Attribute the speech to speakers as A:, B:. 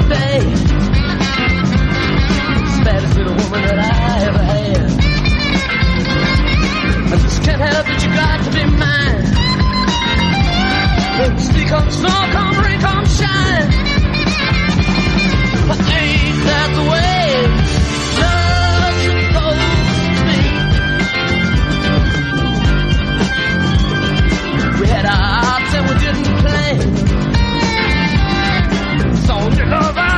A: babe. It's the baddest little woman that I ever had. I just can't help it, you got to be mine. Sleet come, snow come, rain come, shine. Ain't that the way love's supposed to be? We had our ups and we didn't play. So you love